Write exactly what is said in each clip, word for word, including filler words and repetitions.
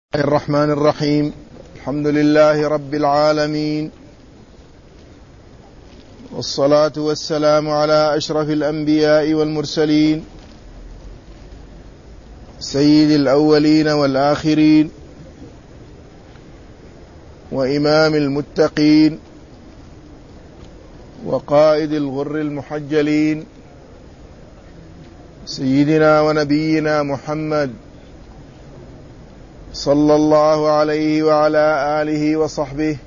الرحمن الرحيم. الحمد لله رب العالمين، والصلاة والسلام على أشرف الأنبياء والمرسلين سيد الأولين والآخرين وإمام المتقين وقائد الغر المحجلين سيدنا ونبينا محمد صلى الله عليه وعلى آله وصحبه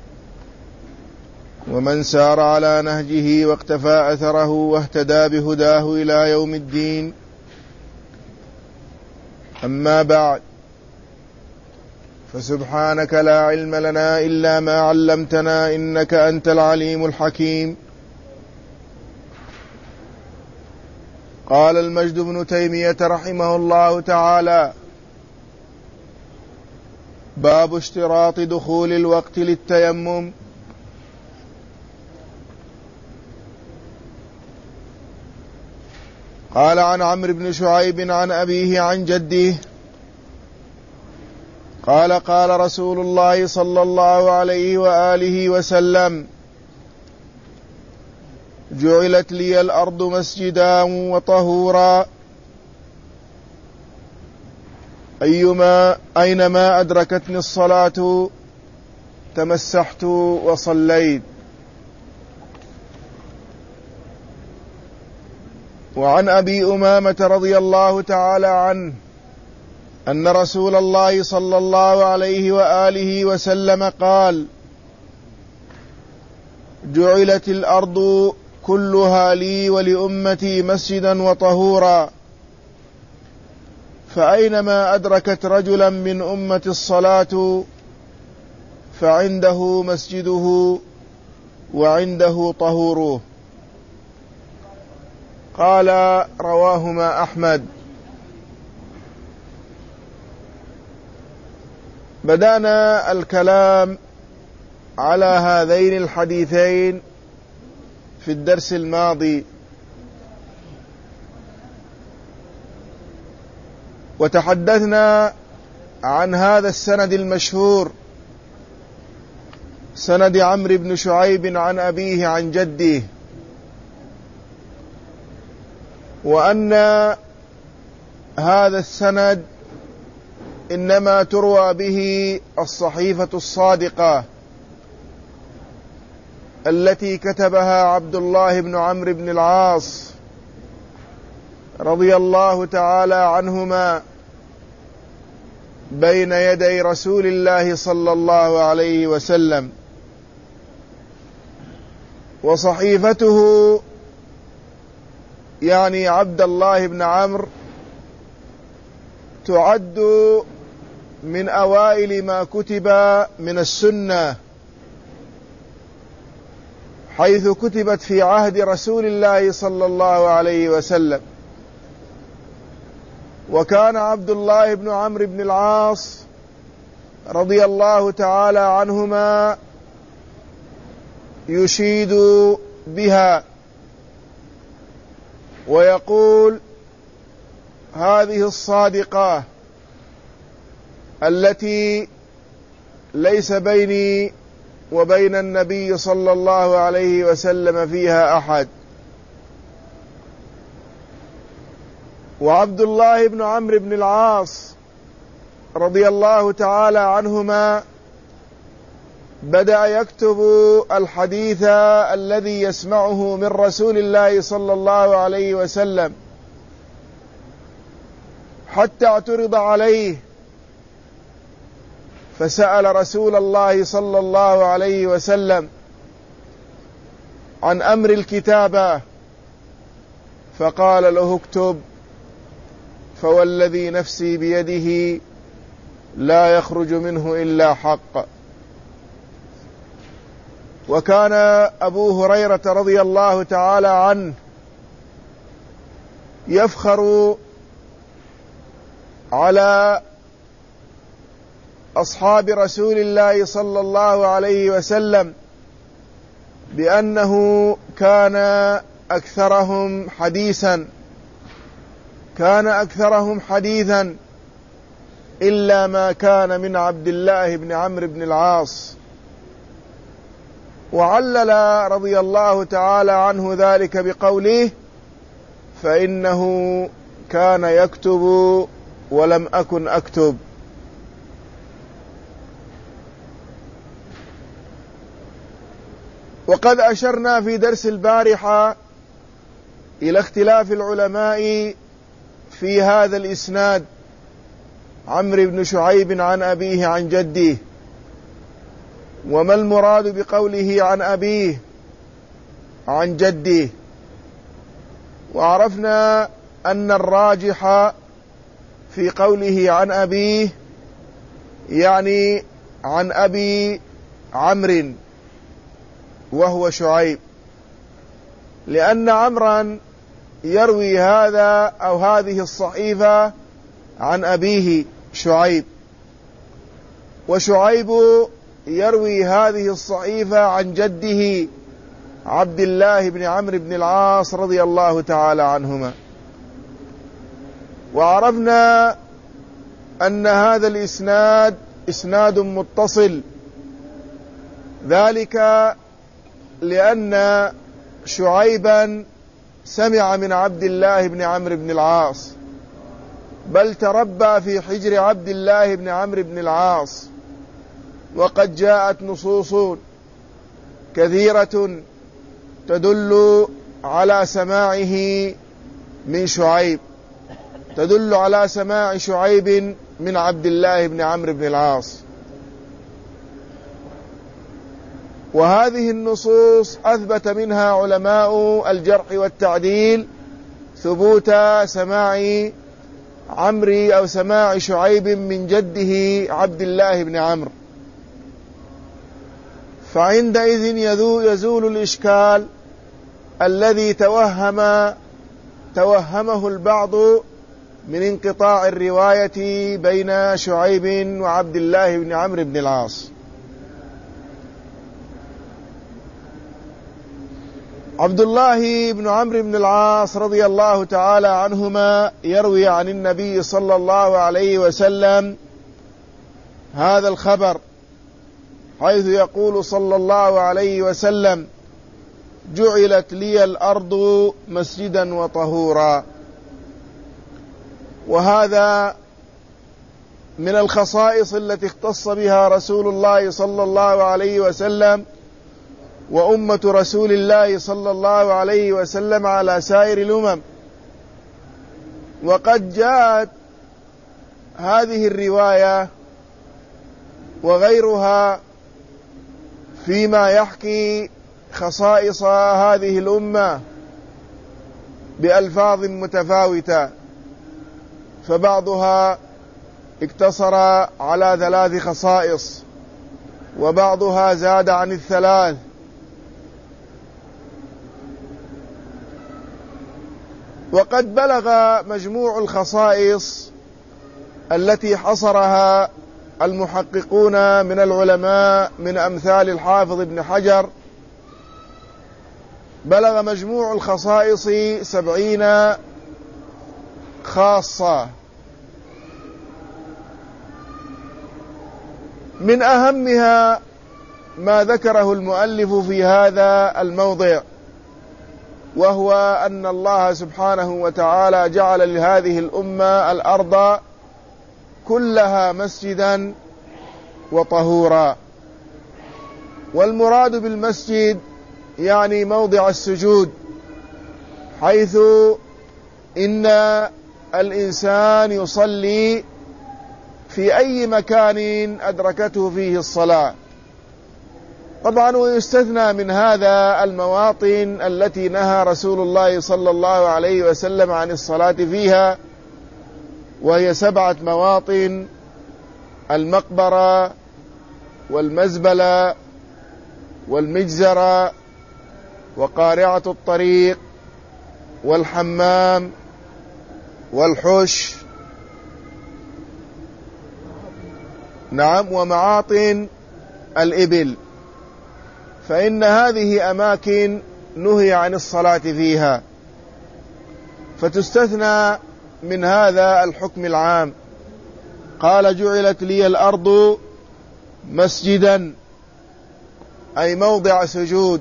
ومن سار على نهجه واقتفى أثره واهتدى بهداه إلى يوم الدين. أما بعد، فسبحانك لا علم لنا إلا ما علمتنا إنك أنت العليم الحكيم. قال المجد بن تيمية رحمه الله تعالى: باب اشتراط دخول الوقت للتيمم. قال عن عمرو بن شعيب عن أبيه عن جده قال: قال رسول الله صلى الله عليه وآله وسلم: جعلت لي الأرض مسجدا وطهورا، أيما أينما أدركتني الصلاة تمسحت وصليت. وعن أبي أمامة رضي الله تعالى عنه أن رسول الله صلى الله عليه وآله وسلم قال: جعلت الأرض كلها لي ولأمتي مسجدا وطهورا، فأينما أدركت رجلا من أمة الصلاة فعنده مسجده وعنده طهوره. قال: رواهما أحمد. بدأنا الكلام على هذين الحديثين في الدرس الماضي، وتحدثنا عن هذا السند المشهور، سند عمرو بن شعيب عن أبيه عن جده، وأن هذا السند إنما تروى به الصحيفة الصادقة التي كتبها عبد الله بن عمرو بن العاص رضي الله تعالى عنهما بين يدي رسول الله صلى الله عليه وسلم. وصحيفته يعني عبد الله بن عمرو تعد من أوائل ما كتب من السنة، حيث كتبت في عهد رسول الله صلى الله عليه وسلم. وكان عبد الله بن عمرو بن العاص رضي الله تعالى عنهما يشيد بها ويقول: هذه الصادقة التي ليس بيني وبين النبي صلى الله عليه وسلم فيها أحد. وعبد الله بن عمرو بن العاص رضي الله تعالى عنهما بدأ يكتب الحديث الذي يسمعه من رسول الله صلى الله عليه وسلم حتى اعترض عليه، فسأل رسول الله صلى الله عليه وسلم عن أمر الكتابة، فقال له: اكتب، فوالذي نفسي بيده لا يخرج منه إلا حق. وكان أبو هريرة رضي الله تعالى عنه يفخر على أصحاب رسول الله صلى الله عليه وسلم بأنه كان أكثرهم حديثا كان أكثرهم حديثا إلا ما كان من عبد الله بن عمرو بن العاص. وعلل رضي الله تعالى عنه ذلك بقوله: فإنه كان يكتب ولم أكن أكتب. وقد أشرنا في درس البارحة إلى اختلاف العلماء في هذا الإسناد، عمرو بن شعيب عن أبيه عن جده، وما المراد بقوله عن أبيه عن جده. وعرفنا أن الراجح في قوله عن أبيه يعني عن أبي عمرو وهو شعيب، لأن عمرا يروي هذا أو هذه الصحيفة عن أبيه شعيب، وشعيب يروي هذه الصحيفة عن جده عبد الله بن عمرو بن العاص رضي الله تعالى عنهما. وعرفنا أن هذا الإسناد إسناد متصل، ذلك لأن شعيبا سمع من عبد الله بن عمرو بن العاص، بل تربى في حجر عبد الله بن عمرو بن العاص. وقد جاءت نصوص كثيرة تدل على سماعه من شعيب، تدل على سماع شعيب من عبد الله بن عمرو بن العاص. وهذه النصوص أثبت منها علماء الجرح والتعديل ثبوت سماع عمرو أو سماع شعيب من جده عبد الله بن عمرو، فعندئذ يزول الإشكال الذي توهم توهمه البعض من انقطاع الرواية بين شعيب وعبد الله بن عمرو بن العاص. عبد الله بن عمرو بن العاص رضي الله تعالى عنهما يروي عن النبي صلى الله عليه وسلم هذا الخبر، حيث يقول صلى الله عليه وسلم: جعلت لي الأرض مسجدا وطهورا. وهذا من الخصائص التي اختص بها رسول الله صلى الله عليه وسلم وأمة رسول الله صلى الله عليه وسلم على سائر الأمم. وقد جاءت هذه الرواية وغيرها فيما يحكي خصائص هذه الأمة بألفاظ متفاوتة، فبعضها اقتصر على ثلاث خصائص، وبعضها زاد عن الثلاث. وقد بلغ مجموع الخصائص التي حصرها المحققون من العلماء من أمثال الحافظ ابن حجر، بلغ مجموع الخصائص سبعين خاصة. من أهمها ما ذكره المؤلف في هذا الموضع، وهو أن الله سبحانه وتعالى جعل لهذه الأمة الأرض كلها مسجدا وطهورا. والمراد بالمسجد يعني موضع السجود، حيث إن الإنسان يصلي في أي مكان أدركته فيه الصلاة. طبعا ويستثنى من هذا المواطن التي نهى رسول الله صلى الله عليه وسلم عن الصلاة فيها، وهي سبعة مواطن: المقبرة والمزبلة والمجزرة وقارعة الطريق والحمام والحش، نعم، ومعاطن الإبل. فإن هذه أماكن نهي عن الصلاة فيها، فتستثنى من هذا الحكم العام. قال جعلت لي الأرض مسجدا أي موضع سجود،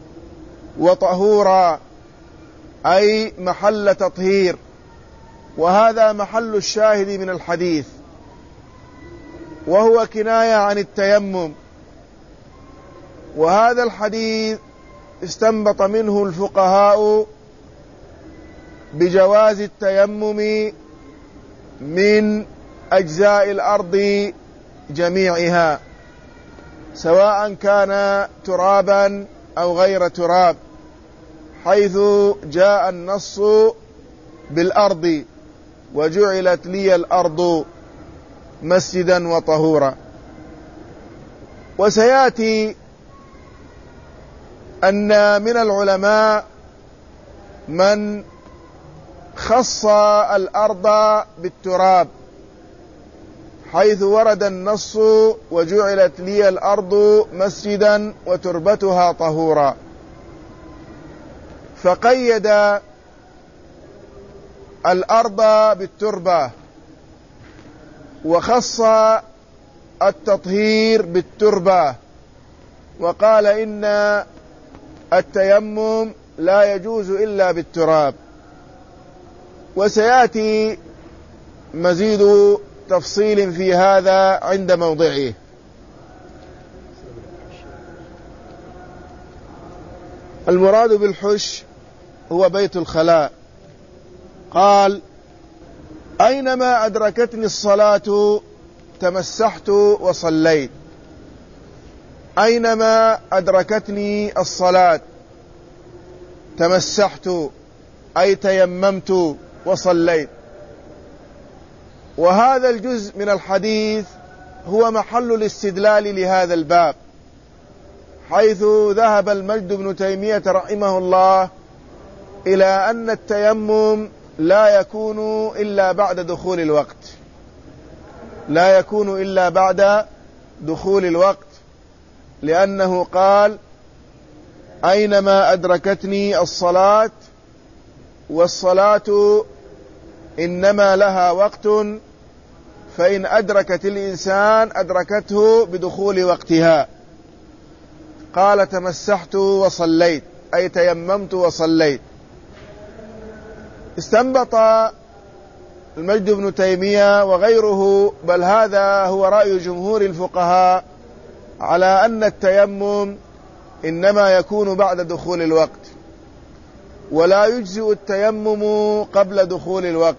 وطهورا أي محل تطهير، وهذا محل الشاهد من الحديث، وهو كناية عن التيمم. وهذا الحديث استنبط منه الفقهاء بجواز التيمم من أجزاء الأرض جميعها، سواء كان ترابا أو غير تراب، حيث جاء النص بالأرض وجعلت لي الأرض مسجدا وطهورا. وسيأتي أن من العلماء من خص الأرض بالتراب، حيث ورد النص وجعلت لي الأرض مسجدا وتربتها طهورا، فقيد الأرض بالتربة، وخص التطهير بالتربة، وقال إن التيمم لا يجوز إلا بالتراب. وسيأتي مزيد تفصيل في هذا عند موضعه. المراد بالحش هو بيت الخلاء. قال أينما أدركتني الصلاة تمسحت وصليت. أينما أدركتني الصلاة تمسحت أي تيممت وصليت. وهذا الجزء من الحديث هو محل الاستدلال لهذا الباب، حيث ذهب المجد بن تيمية رحمه الله إلى أن التيمم لا يكون إلا بعد دخول الوقت، لا يكون إلا بعد دخول الوقت، لأنه قال أينما أدركتني الصلاة، والصلاة إنما لها وقت، فإن أدركت الإنسان أدركته بدخول وقتها. قال تمسحت وصليت أي تيممت وصليت. استنبط المجد بن تيمية وغيره، بل هذا هو رأي جمهور الفقهاء، على أن التيمم إنما يكون بعد دخول الوقت، ولا يجزئ التيمم قبل دخول الوقت.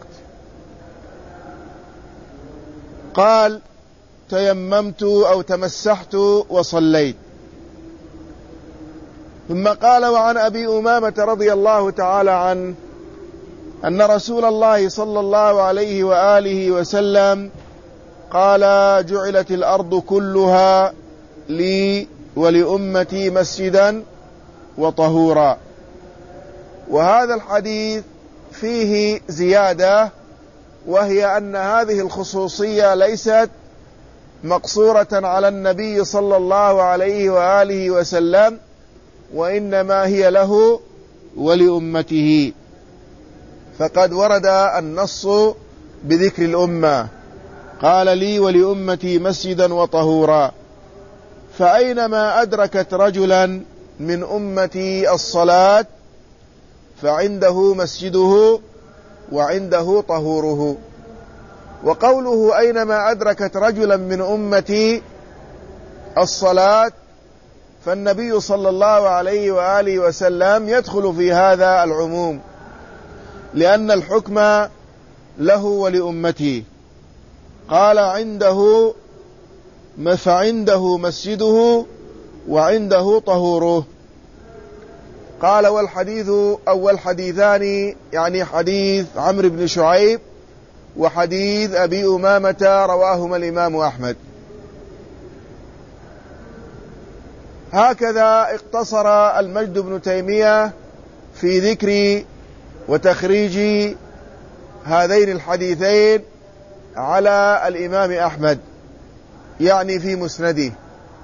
قال تيممت أو تمسحت وصليت. ثم قال وعن أبي أمامة رضي الله تعالى عنه أن رسول الله صلى الله عليه وآله وسلم قال جعلت الأرض كلها لي ولأمتي مسجدا وطهورا. وهذا الحديث فيه زيادة، وهي أن هذه الخصوصية ليست مقصورة على النبي صلى الله عليه وآله وسلم، وإنما هي له ولأمته، فقد ورد النص بذكر الأمة، قال لي ولأمتي مسجدا وطهورا. فأينما أدركت رجلا من أمتي الصلاة فعنده مسجده وعنده طهوره. وقوله أينما أدركت رجلا من أمتي الصلاة، فالنبي صلى الله عليه وآله وسلم يدخل في هذا العموم، لأن الحكم له ولأمته. قال عنده فعنده مسجده وعنده طهوره. قال والحديث أو الحديثان يعني حديث عمرو بن شعيب وحديث أبي أمامة رواهما الإمام أحمد. هكذا اقتصر المجد بن تيمية في ذكر وتخريج هذين الحديثين على الإمام أحمد، يعني في مسنده.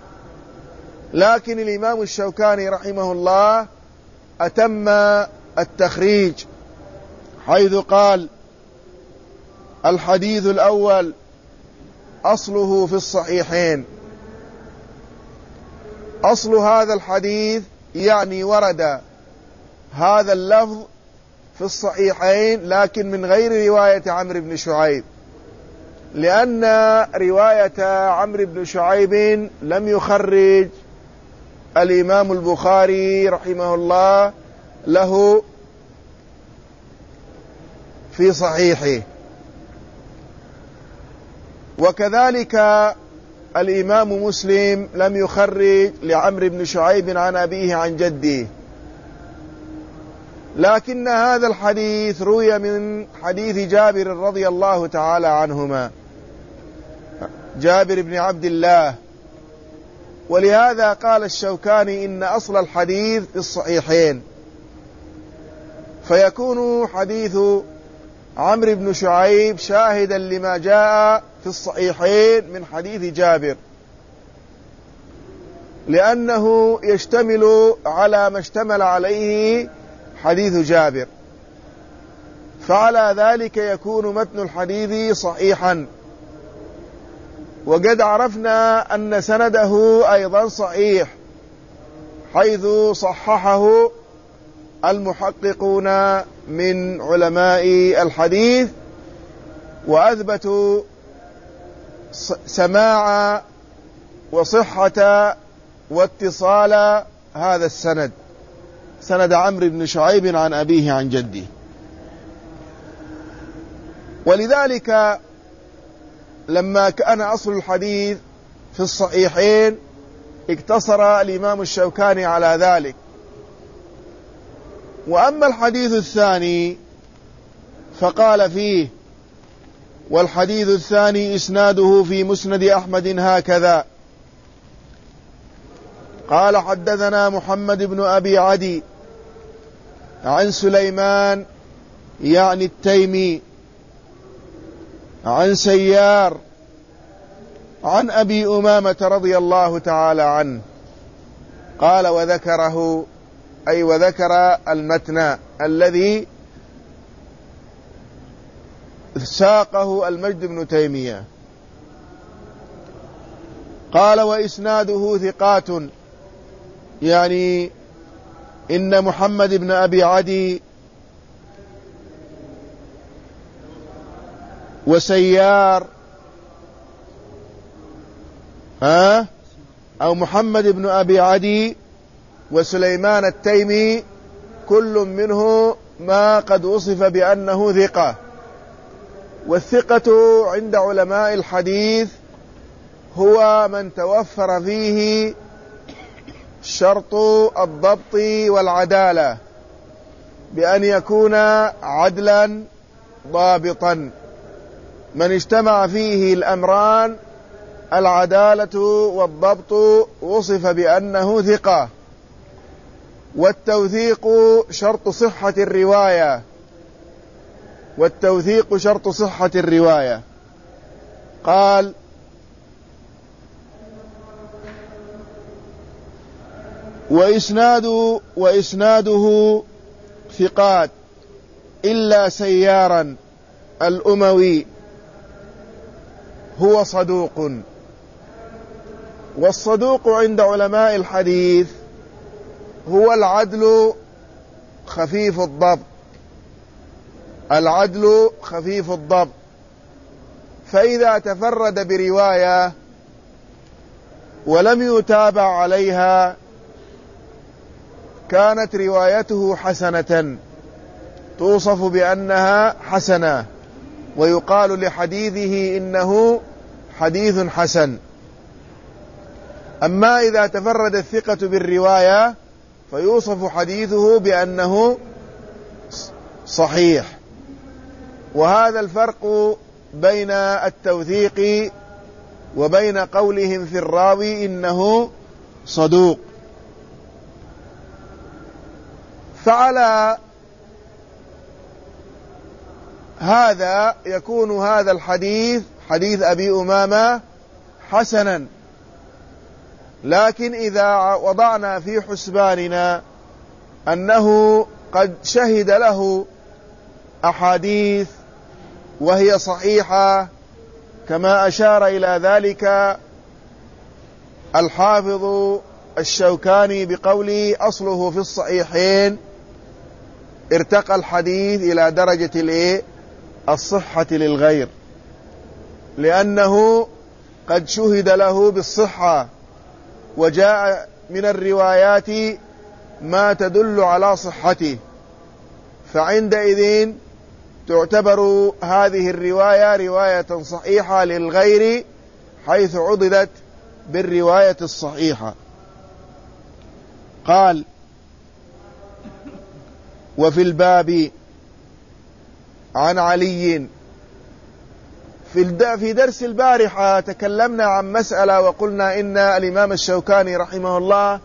لكن الإمام الشوكاني رحمه الله أتم التخريج، حيث قال الحديث الأول أصله في الصحيحين. أصل هذا الحديث يعني ورد هذا اللفظ في الصحيحين لكن من غير رواية عمرو بن شعيب، لأن رواية عمرو بن شعيب لم يخرج الإمام البخاري رحمه الله له في صحيحه، وكذلك الإمام مسلم لم يخرج لعمرو بن شعيب عن أبيه عن جده، لكن هذا الحديث روي من حديث جابر رضي الله تعالى عنهما، جابر بن عبد الله، ولهذا قال الشوكاني إن أصل الحديث في الصحيحين، فيكون حديث عمرو بن شعيب شاهدا لما جاء في الصحيحين من حديث جابر، لأنه يشتمل على ما اشتمل عليه حديث جابر، فعلى ذلك يكون متن الحديث صحيحا. وقد عرفنا أن سنده أيضا صحيح، حيث صححه المحققون من علماء الحديث وأثبتوا سماع وصحة واتصال هذا السند، سند عمرو بن شعيب عن أبيه عن جده. ولذلك لما كان أصل الحديث في الصحيحين اقتصر الإمام الشوكاني على ذلك. وأما الحديث الثاني فقال فيه: والحديث الثاني إسناده في مسند أحمد هكذا. قال: حدثنا محمد بن أبي عدي عن سليمان يعني التيمي عن سيار عن أبي أمامة رضي الله تعالى عنه. قال: وذكره، أي وذكر المتن الذي ساقه المجد بن تيمية. قال: وإسناده ثقات، يعني إن محمد بن أبي عدي وسيار ها أو محمد بن أبي عدي وسليمان التيمي كل منه ما قد وصف بأنه ثقة. والثقة عند علماء الحديث هو من توفر فيه شرط الضبط والعدالة، بأن يكون عدلا ضابطا. من اجتمع فيه الأمران العدالة والضبط وصف بأنه ثقة. والتوثيق شرط صحة الرواية، والتوثيق شرط صحة الرواية. قال: وإسناد وإسناده ثقات إلا سيارا الأموي هو صدوق. والصدوق عند علماء الحديث هو العدل خفيف الضبط، العدل خفيف الضبط. فإذا تفرد برواية ولم يتابع عليها كانت روايته حسنة، توصف بأنها حسنة، ويقال لحديثه إنه حديث حسن. أما إذا تفرد الثقة بالرواية فيوصف حديثه بأنه صحيح. وهذا الفرق بين التوثيق وبين قولهم في الراوي إنه صدوق. فعلى هذا يكون هذا الحديث حديث أبي أمامة حسنا. لكن إذا وضعنا في حسباننا أنه قد شهد له أحاديث وهي صحيحة كما أشار إلى ذلك الحافظ الشوكاني بقوله أصله في الصحيحين، ارتقى الحديث إلى درجة الإيه؟ الصحة للغير، لأنه قد شهد له بالصحة وجاء من الروايات ما تدل على صحته، فعندئذ تعتبر هذه الرواية رواية صحيحة للغير حيث عضدت بالرواية الصحيحة. قال: وفي الباب عن علي. في درس البارحة تكلمنا عن مسألة وقلنا إن الإمام الشوكاني رحمه الله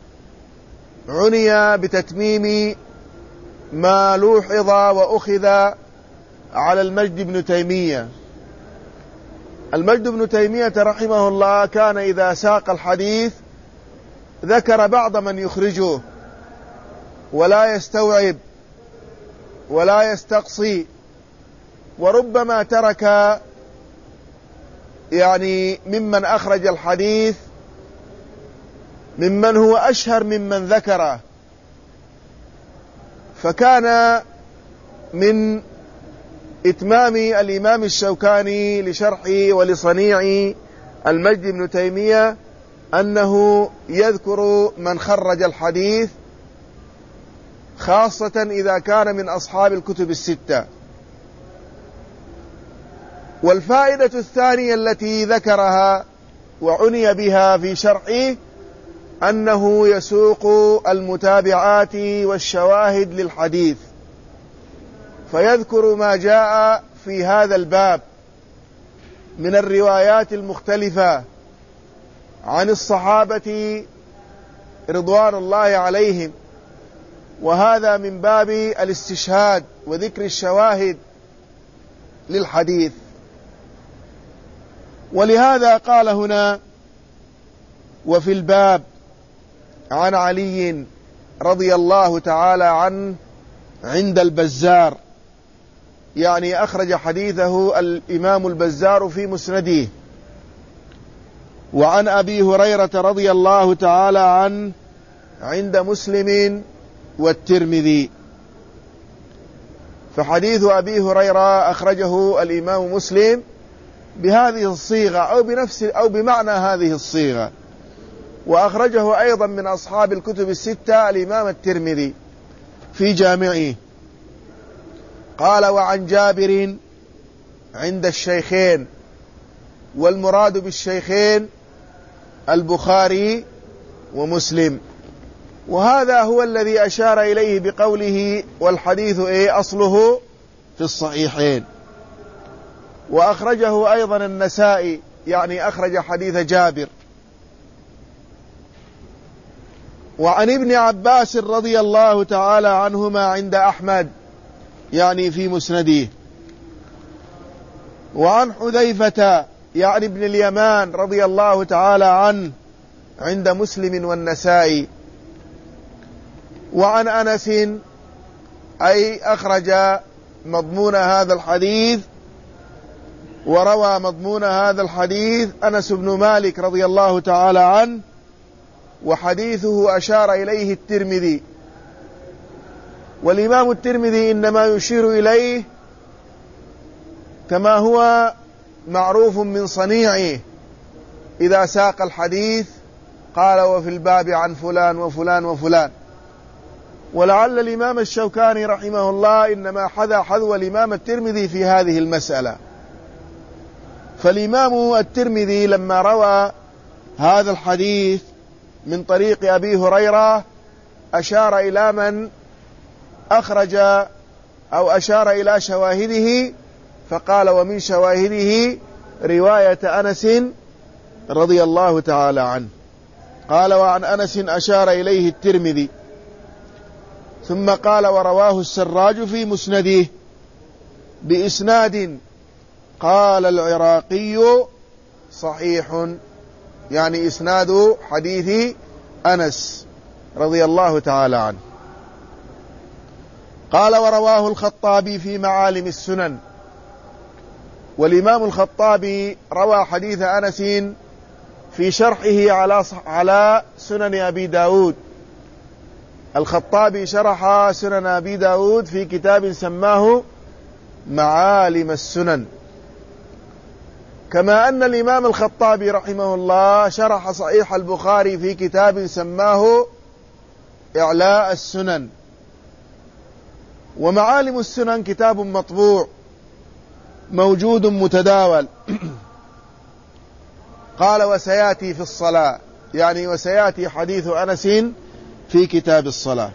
عني بتتميم ما لوحظ وأخذ على المجد بن تيمية. المجد بن تيمية رحمه الله كان إذا ساق الحديث ذكر بعض من يخرجه ولا يستوعب ولا يستقصي، وربما ترك يعني ممن أخرج الحديث ممن هو أشهر ممن ذكره. فكان من إتمام الإمام الشوكاني لشرحه ولصنيع المجد بن تيمية أنه يذكر من خرج الحديث، خاصة إذا كان من أصحاب الكتب الستة. والفائدة الثانية التي ذكرها وعني بها في شرحه أنه يسوق المتابعات والشواهد للحديث، فيذكر ما جاء في هذا الباب من الروايات المختلفة عن الصحابة رضوان الله عليهم، وهذا من باب الاستشهاد وذكر الشواهد للحديث. ولهذا قال هنا: وفي الباب عن علي رضي الله تعالى عنه عند البزار، يعني أخرج حديثه الإمام البزار في مسنده. وعن أبي هريرة رضي الله تعالى عنه عند مسلم والترمذي. فحديث أبي هريرة أخرجه الإمام مسلم بهذه الصيغة أو بنفس أو بمعنى هذه الصيغة، وأخرجه أيضا من أصحاب الكتب الستة الإمام الترمذي في جامعه. قال: وعن جابر عند الشيخين، والمراد بالشيخين البخاري ومسلم، وهذا هو الذي أشار إليه بقوله والحديث إيه أصله في الصحيحين. وأخرجه أيضا النسائي، يعني أخرج حديث جابر. وعن ابن عباس رضي الله تعالى عنهما عند أحمد، يعني في مسنده. وعن حذيفة يعني ابن اليمان رضي الله تعالى عنه عند مسلم والنسائي. وعن أنس أي أخرج مضمون هذا الحديث وروى مضمون هذا الحديث أنس بن مالك رضي الله تعالى عنه، وحديثه أشار إليه الترمذي. والإمام الترمذي إنما يشير إليه كما هو معروف من صنيعه، إذا ساق الحديث قال: وفي الباب عن فلان وفلان وفلان. ولعل الإمام الشوكاني رحمه الله إنما حذا حذو الإمام الترمذي في هذه المسألة. فالإمام الترمذي لما روى هذا الحديث من طريق أبي هريرة أشار إلى من أخرج أو أشار إلى شواهده، فقال: ومن شواهده رواية أنس رضي الله تعالى عنه. قال: وعن أنس أشار إليه الترمذي. ثم قال: ورواه السراج في مسنده بإسناد قال العراقي صحيح، يعني إسناد حديث أنس رضي الله تعالى عنه. قال: ورواه الخطابي في معالم السنن. والإمام الخطابي روى حديث أنس في شرحه على على سنن أبي داود. الخطابي شرح سنن أبي داود في كتاب سماه معالم السنن، كما أن الإمام الخطابي رحمه الله شرح صحيح البخاري في كتاب سماه إعلاء السنن. ومعالم السنن كتاب مطبوع موجود متداول. قال وسيأتي في الصلاة، يعني وسيأتي حديث أنس في كتاب الصلاة.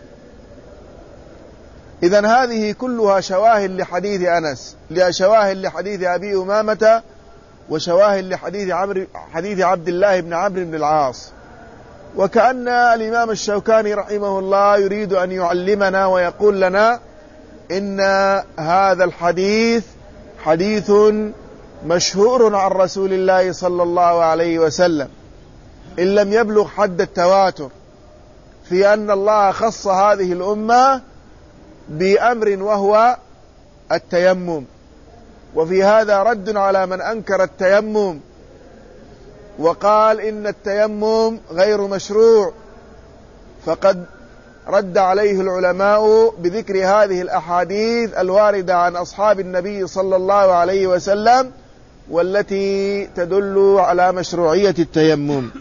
إذن هذه كلها شواهد لحديث أنس، شواهد لحديث أبي أمامة، وشواهد لحديث عمرو حديث عبد الله بن عمرو بن العاص. وكأن الإمام الشوكاني رحمه الله يريد أن يعلمنا ويقول لنا إن هذا الحديث حديث مشهور عن رسول الله صلى الله عليه وسلم، إن لم يبلغ حد التواتر، في أن الله خص هذه الأمة بأمر وهو التيمم. وفي هذا رد على من أنكر التيمم وقال إن التيمم غير مشروع، فقد رد عليه العلماء بذكر هذه الأحاديث الواردة عن أصحاب النبي صلى الله عليه وسلم والتي تدل على مشروعية التيمم.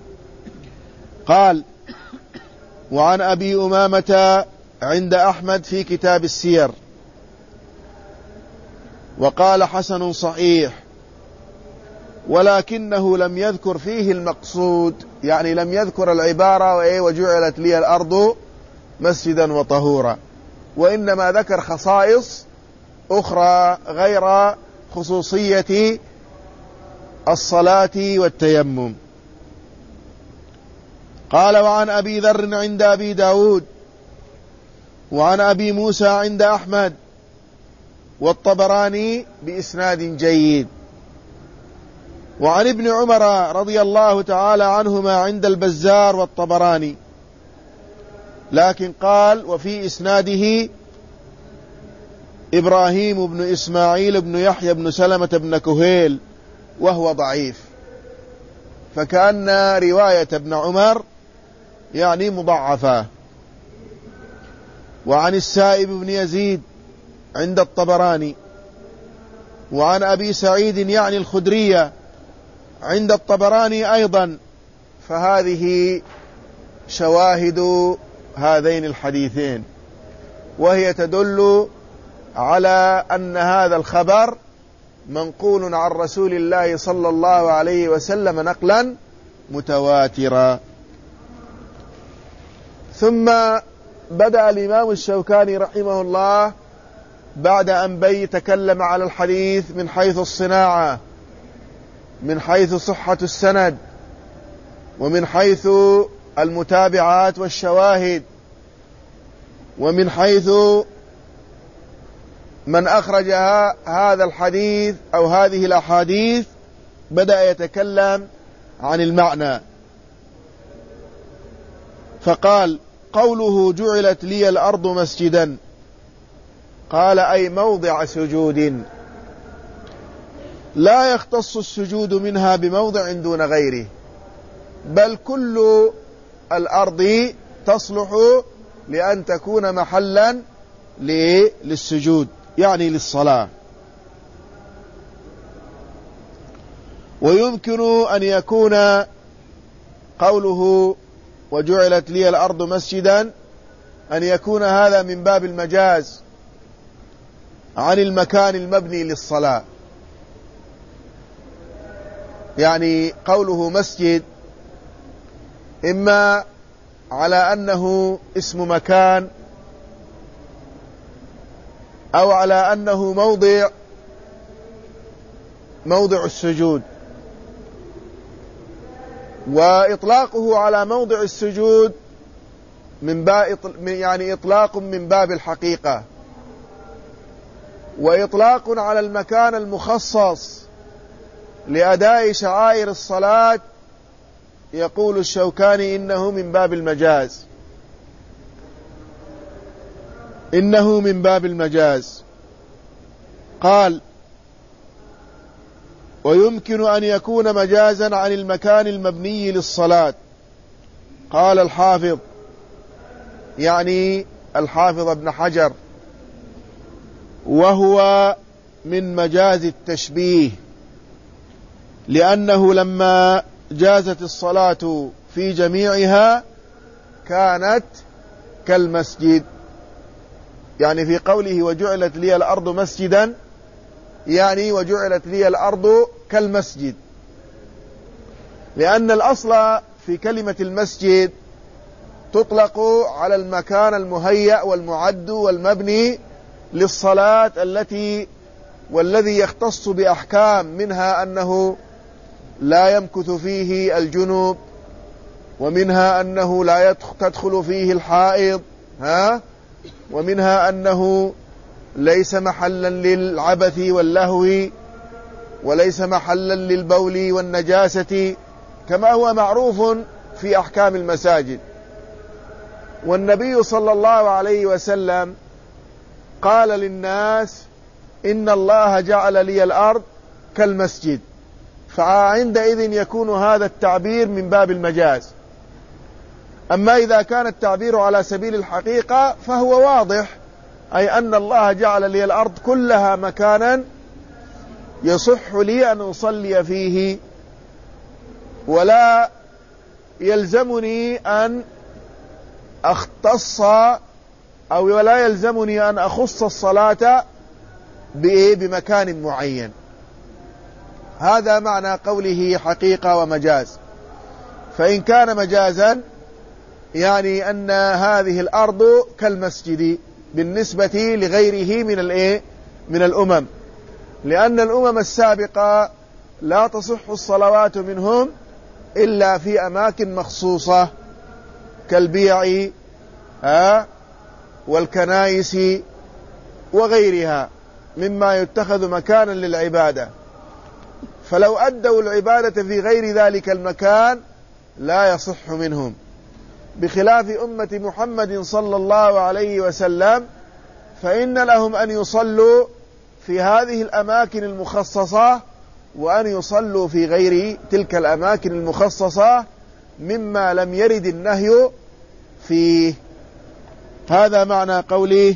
قال وعن أبي أمامة عند أحمد في كتاب السير، وقال حسن صحيح، ولكنه لم يذكر فيه المقصود، يعني لم يذكر العبارة وجعلت لي الأرض مسجدا وطهورا، وإنما ذكر خصائص أخرى غير خصوصية الصلاة والتيمم. قال وعن أبي ذر عند أبي داود، وعن أبي موسى عند أحمد والطبراني بإسناد جيد، وعن ابن عمر رضي الله تعالى عنهما عند البزار والطبراني، لكن قال وفي إسناده إبراهيم بن إسماعيل بن يحيى بن سلمة بن كهيل وهو ضعيف، فكأن رواية ابن عمر يعني مضعفة. وعن السائب بن يزيد عند الطبراني، وعن أبي سعيد يعني الخدرية عند الطبراني أيضا، فهذه شواهد هذين الحديثين، وهي تدل على أن هذا الخبر منقول عن رسول الله صلى الله عليه وسلم نقلا متواترا. ثم بدأ الإمام الشوكاني رحمه الله بعد أن بي تكلم على الحديث من حيث الصناعة، من حيث صحة السند، ومن حيث المتابعات والشواهد، ومن حيث من أخرج هذا الحديث أو هذه الأحاديث، بدأ يتكلم عن المعنى. فقال قوله جعلت لي الأرض مسجدا، قال أي موضع سجود، لا يختص السجود منها بموضع دون غيره، بل كل الأرض تصلح لأن تكون محلا للسجود، يعني للصلاة. ويمكن أن يكون قوله وجعلت لي الأرض مسجدا أن يكون هذا من باب المجاز عن المكان المبني للصلاة، يعني قوله مسجد إما على أنه اسم مكان، أو على أنه موضع موضع السجود. وإطلاقه على موضع السجود من باب يعني إطلاق من باب الحقيقة، وإطلاق على المكان المخصص لأداء شعائر الصلاة يقول الشوكاني إنه من باب المجاز، إنه من باب المجاز. قال ويمكن أن يكون مجازا عن المكان المبني للصلاة. قال الحافظ، يعني الحافظ ابن حجر، وهو من مجاز التشبيه، لأنه لما جازت الصلاة في جميعها كانت كالمسجد، يعني في قوله وجعلت لي الأرض مسجدا، يعني وجعلت لي الأرض كالمسجد، لأن الأصل في كلمة المسجد تطلق على المكان المهيأ والمعد والمبني للصلاة التي والذي يختص بأحكام، منها أنه لا يمكث فيه الجنوب، ومنها أنه لا تدخل فيه الحائض، ها ومنها أنه ليس محلا للعبث واللهو، وليس محلا للبول والنجاسة، كما هو معروف في أحكام المساجد. والنبي صلى الله عليه وسلم قال للناس إن الله جعل لي الأرض كالمسجد، فعندئذ يكون هذا التعبير من باب المجاز. أما إذا كان التعبير على سبيل الحقيقة فهو واضح، أي أن الله جعل لي الأرض كلها مكانا يصح لي أن أصلي فيه، ولا يلزمني أن أختص أو ولا يلزمني أن أخص الصلاة بمكان معين. هذا معنى قوله حقيقة ومجاز. فإن كان مجازا يعني أن هذه الأرض كالمسجد بالنسبة لغيره من الإيه من الأمم، لأن الأمم السابقة لا تصح الصلوات منهم إلا في أماكن مخصوصة كالبيع والكنائس وغيرها مما يتخذ مكانا للعبادة، فلو أدوا العبادة في غير ذلك المكان لا يصح منهم، بخلاف أمة محمد صلى الله عليه وسلم، فإن لهم أن يصلوا في هذه الأماكن المخصصة وأن يصلوا في غير تلك الأماكن المخصصة مما لم يرد النهي فيه. هذا معنى قوله.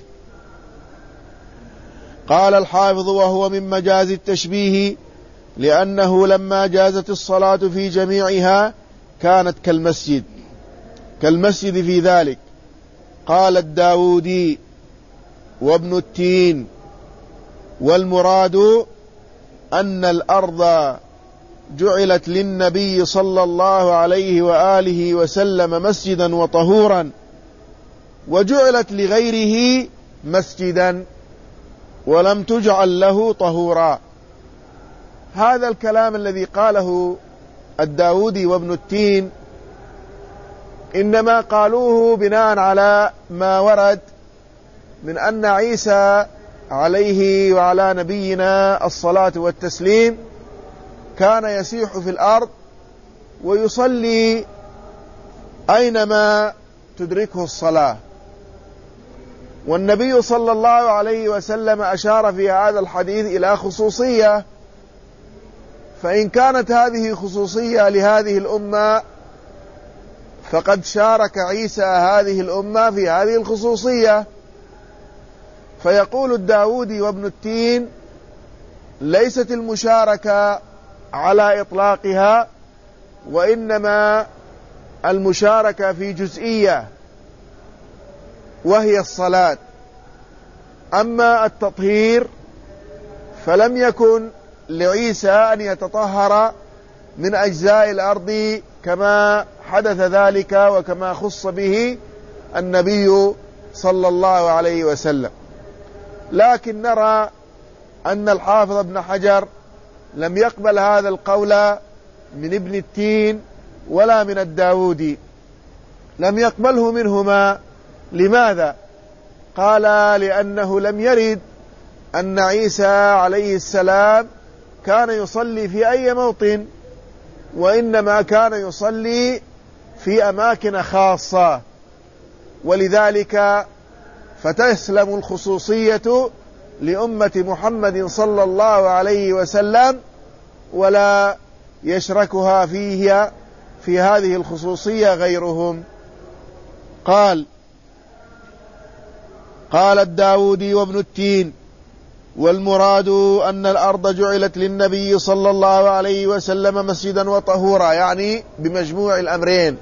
قال الحافظ وهو من مجاز التشبيه، لأنه لما جازت الصلاة في جميعها كانت كالمسجد كالمسجد في ذلك. قال الداودي وابن التين: والمراد أن الأرض جعلت للنبي صلى الله عليه وآله وسلم مسجدا وطهورا، وجعلت لغيره مسجدا ولم تجعل له طهورا. هذا الكلام الذي قاله الداودي وابن التين إنما قالوه بناء على ما ورد من أن عيسى عليه وعلى نبينا الصلاة والتسليم كان يسيح في الأرض ويصلي أينما تدركه الصلاة، والنبي صلى الله عليه وسلم أشار في هذا الحديث إلى خصوصية، فإن كانت هذه خصوصية لهذه الأمة فقد شارك عيسى هذه الأمة في هذه الخصوصية. فيقول الداودي وابن التين: ليست المشاركة على إطلاقها، وإنما المشاركة في جزئية وهي الصلاة. أما التطهير فلم يكن لعيسى أن يتطهر من أجزاء الأرض كما حدث ذلك وكما خص به النبي صلى الله عليه وسلم. لكن نرى أن الحافظ ابن حجر لم يقبل هذا القول من ابن التين ولا من الداودي، لم يقبله منهما. لماذا؟ قال: لأنه لم يرد أن عيسى عليه السلام كان يصلي في أي موطن، وإنما كان يصلي في أماكن خاصة، ولذلك فتسلم الخصوصية لأمة محمد صلى الله عليه وسلم، ولا يشركها فيه في هذه الخصوصية غيرهم. قال قال الداودي وابن التين: والمراد أن الأرض جعلت للنبي صلى الله عليه وسلم مسجدا وطهورا، يعني بمجموع الأمرين،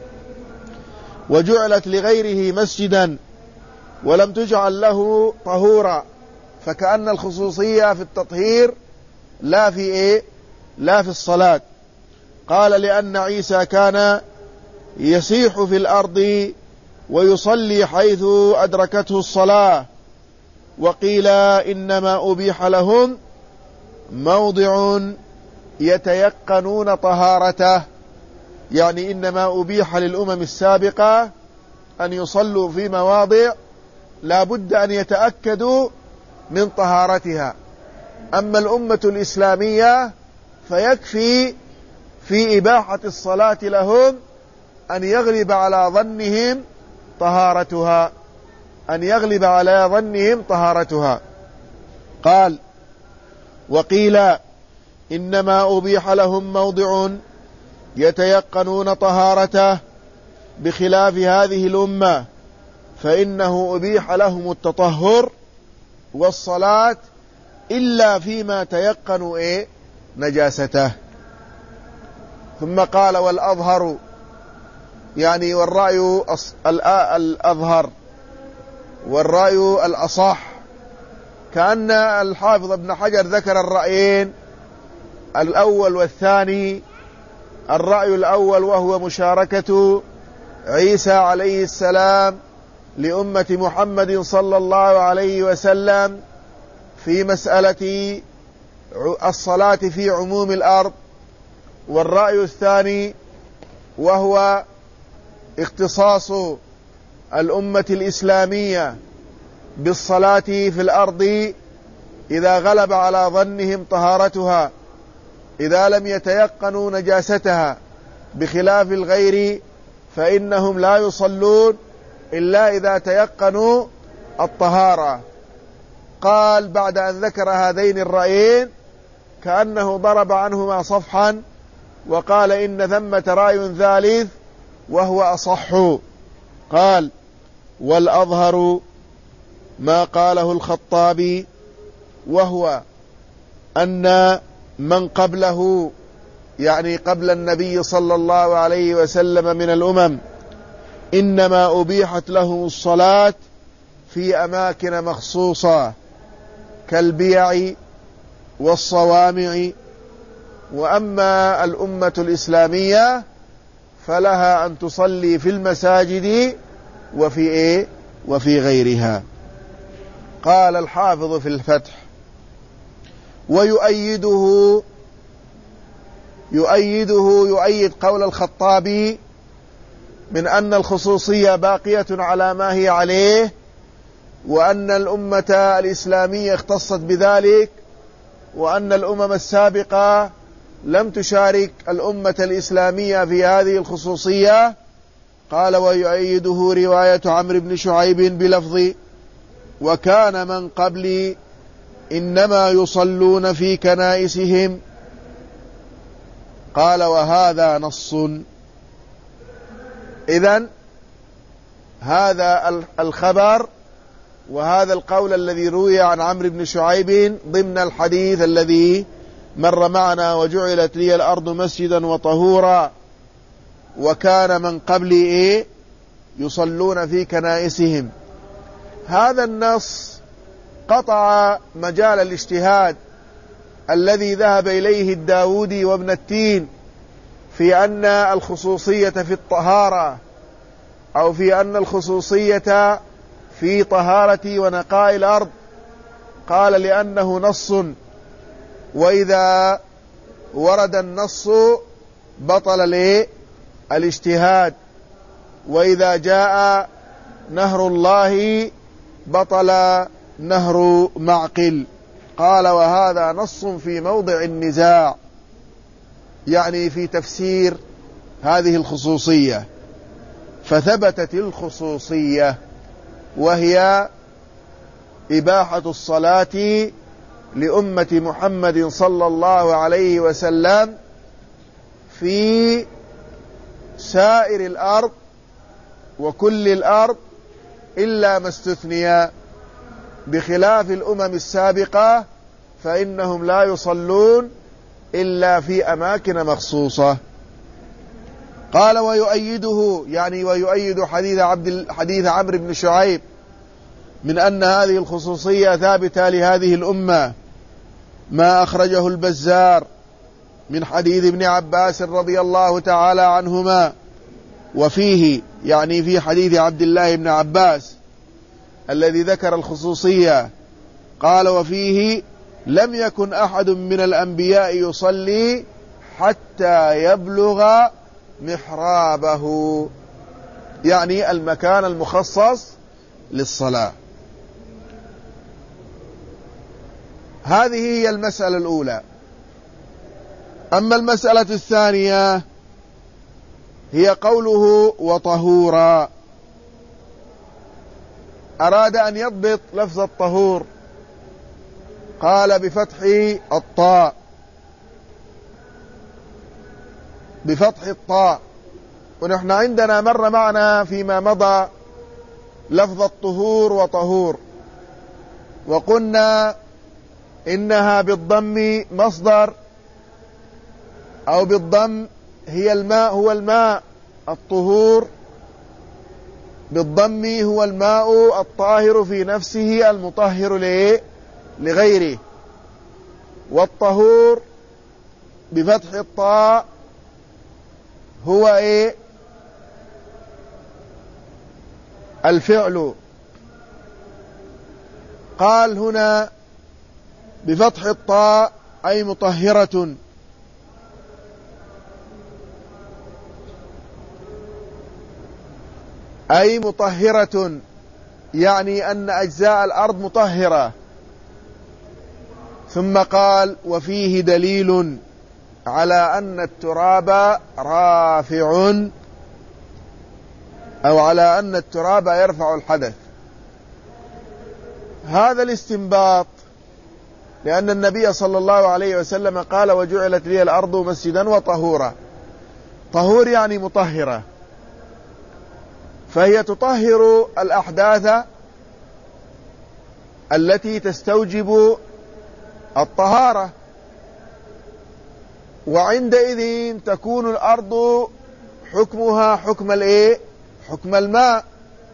وجعلت لغيره مسجدا ولم تجعل له طهورا، فكأن الخصوصية في التطهير لا في إيه؟ لا في الصلاة. قال: لأن عيسى كان يسيح في الأرض ويصلي حيث أدركته الصلاة. وقيل إنما أبيح لهم موضع يتيقنون طهارته، يعني إنما أبيح للأمم السابقة أن يصلوا في مواضع لا بد أن يتأكدوا من طهارتها. أما الأمة الإسلامية فيكفي في إباحة الصلاة لهم أن يغلب على ظنهم طهارتها أن يغلب على ظنهم طهارتها. قال: وقيل إنما أبيح لهم موضع يتيقنون طهارته بخلاف هذه الأمة، فإنه أبيح لهم التطهر والصلاة إلا فيما تيقنوا إيه؟ نجاسته. ثم قال: والأظهر، يعني والرأي الأظهر والرأي الأصح، كأن الحافظ ابن حجر ذكر الرأيين الأول والثاني. الرأي الأول وهو مشاركة عيسى عليه السلام لأمة محمد صلى الله عليه وسلم في مسألة الصلاة في عموم الأرض. والرأي الثاني وهو اختصاص الأمة الإسلامية بالصلاة في الأرض إذا غلب على ظنهم طهارتها، إذا لم يتيقنوا نجاستها، بخلاف الغير فإنهم لا يصلون إلا إذا تيقنوا الطهارة. قال بعد أن ذكر هذين الرأيين كأنه ضرب عنهما صفحا وقال: إن ثمة رأي ثالث وهو أصح. قال: والأظهر ما قاله الخطابي، وهو أن من قبله، يعني قبل النبي صلى الله عليه وسلم من الأمم، إنما أبيحت لهم الصلاة في أماكن مخصوصة كالبيع والصوامع، وأما الأمة الإسلامية فلها أن تصلي في المساجد وفي إيه؟ وفي غيرها. قال الحافظ في الفتح: ويؤيده يؤيده يؤيد قول الخطابي من أن الخصوصية باقية على ما هي عليه، وأن الأمة الإسلامية اختصت بذلك، وأن الأمم السابقة لم تشارك الأمة الإسلامية في هذه الخصوصية. قال: ويؤيده رواية عمرو بن شعيب بلفظ: وكان من قبلي إنما يصلون في كنائسهم. قال: وهذا نص. إذن هذا الخبر وهذا القول الذي روي عن عمرو بن شعيب ضمن الحديث الذي مر معنا: وجعلت لي الأرض مسجدا وطهورا، وكان من قبلي إيه؟ يصلون في كنائسهم. هذا النص قطع مجال الاجتهاد الذي ذهب إليه الداودي وابن التين في أن الخصوصية في الطهارة، أو في أن الخصوصية في طهارة ونقاء الأرض. قال: لأنه نص، وإذا ورد النص بطل ليه؟ الاجتهاد، وإذا جاء نهر الله بطل نهر معقل. قال: وهذا نص في موضع النزاع، يعني في تفسير هذه الخصوصية. فثبتت الخصوصية، وهي إباحة الصلاة لأمة محمد صلى الله عليه وسلم في سائر الأرض وكل الأرض إلا ما استثني، بخلاف الأمم السابقة فإنهم لا يصلون إلا في أماكن مخصوصة. قال ويؤيده، يعني ويؤيد حديث عبد حديث عمرو بن شعيب من أن هذه الخصوصية ثابتة لهذه الأمة ما أخرجه البزار من حديث ابن عباس رضي الله تعالى عنهما، وفيه يعني في حديث عبد الله بن عباس الذي ذكر الخصوصية قال وفيه لم يكن أحد من الأنبياء يصلي حتى يبلغ محرابه، يعني المكان المخصص للصلاة. هذه هي المسألة الأولى. أما المسألة الثانية هي قوله وطهورا، أراد أن يضبط لفظ الطهور، قال بفتح الطاء بفتح الطاء ونحن عندنا مر معنا فيما مضى لفظ الطهور وطهور، وقلنا إنها بالضم مصدر، أو بالضم هي الماء هو الماء الطهور، بالضم هو الماء الطاهر في نفسه المطهر لغيره، والطهور بفتح الطاء هو ايه الفعل. قال هنا بفتح الطاء أي مطهرة، أي مطهرة، يعني أن أجزاء الأرض مطهرة. ثم قال وفيه دليل على أن التراب رافع، أو على أن التراب يرفع الحدث. هذا الاستنباط لأن النبي صلى الله عليه وسلم قال وجعلت لي الأرض مسجدا وطهورا. طهور يعني مطهرة، فهي تطهر الأحداث التي تستوجب الطهارة، وعندئذ تكون الأرض حكمها حكم الايه حكم الماء.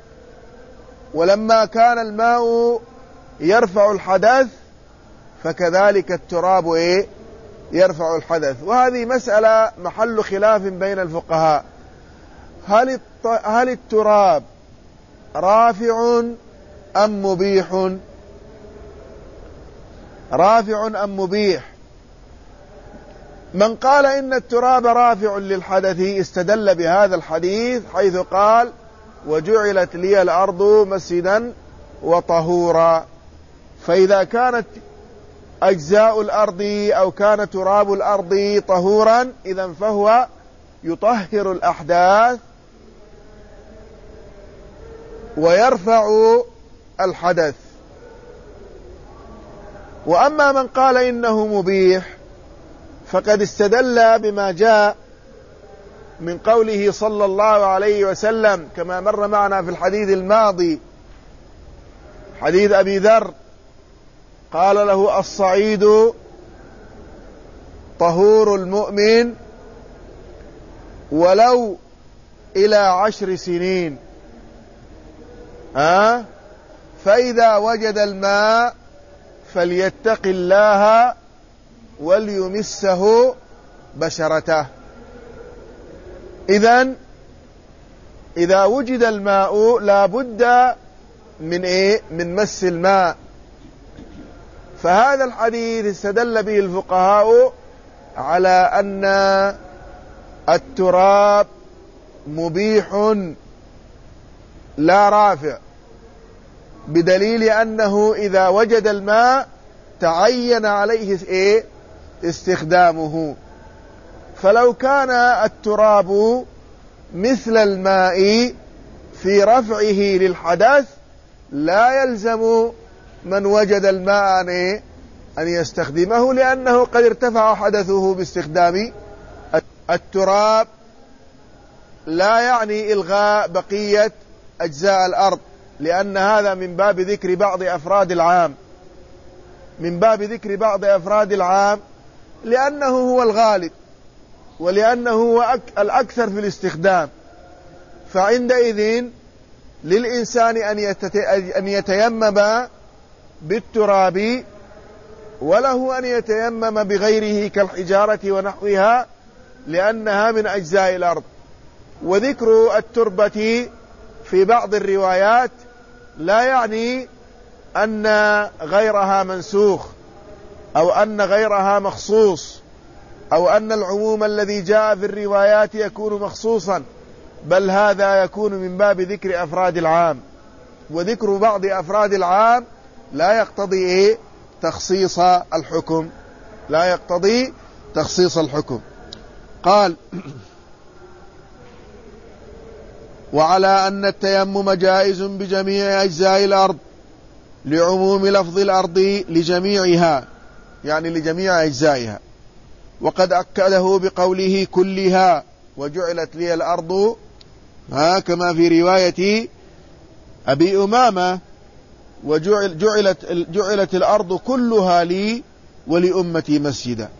ولما كان الماء يرفع الحدث فكذلك التراب ايه يرفع الحدث. وهذه مسألة محل خلاف بين الفقهاء، هل هل التراب رافع أم مبيح؟ رافع أم مبيح؟ من قال إن التراب رافع للحدث استدل بهذا الحديث حيث قال وجعلت لي الأرض مسجدا وطهورا. فإذا كانت أجزاء الأرض أو كان تراب الأرض طهورا إذن فهو يطهر الأحداث ويرفع الحدث. وأما من قال إنه مبيح فقد استدل بما جاء من قوله صلى الله عليه وسلم كما مر معنا في الحديث الماضي، حديث أبي ذر قال له الصعيد طهور المؤمن ولو إلى عشر سنين، ها فإذا وجد الماء فليتق الله وليمسه بشرته. إذن إذا وجد الماء لا بد من إيه من مس الماء. فهذا الحديث استدل به الفقهاء على أن التراب مبيح لا رافع، بدليل أنه إذا وجد الماء تعين عليه إيه استخدامه. فلو كان التراب مثل الماء في رفعه للحدث لا يلزم من وجد الماء أن يستخدمه لأنه قد ارتفع حدثه باستخدام التراب، لا يعني إلغاء بقية أجزاء الأرض، لأن هذا من باب ذكر بعض أفراد العام، من باب ذكر بعض أفراد العام لأنه هو الغالب ولأنه هو الأكثر في الاستخدام. فعندئذ للإنسان أن يتيمم بالتراب، وله أن يتيمم بغيره كالحجارة ونحوها لأنها من أجزاء الأرض. وذكر التربة في بعض الروايات لا يعني أن غيرها منسوخ أو أن غيرها مخصوص أو أن العموم الذي جاء في الروايات يكون مخصوصا، بل هذا يكون من باب ذكر أفراد العام، وذكر بعض أفراد العام لا يقتضي إيه؟ تخصيص الحكم، لا يقتضي تخصيص الحكم. قال: وعلى أن التيمم جائز بجميع أجزاء الأرض لعموم لفظ الأرض لجميعها، يعني لجميع أجزائها، وقد أكده بقوله كلها وجعلت لي الأرض، ها كما في رواية أبي أمامة وجعل جعلت, جعلت الأرض كلها لي ولأمتي مسجدا.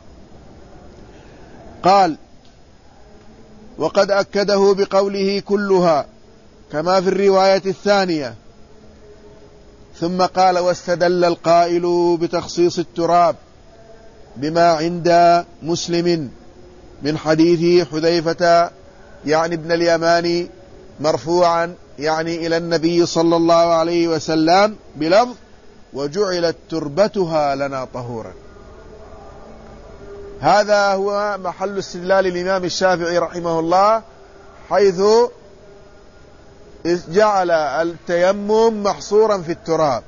قال: وقد أكده بقوله كلها كما في الرواية الثانية. ثم قال: واستدل القائل بتخصيص التراب بما عند مسلم من حديث حذيفة يعني ابن اليمان مرفوعا يعني إلى النبي صلى الله عليه وسلم بلفظ: وجعلت تربتها لنا طهورا. هذا هو محل استدلال الإمام الشافعي رحمه الله، حيث جعل التيمم محصورا في التراب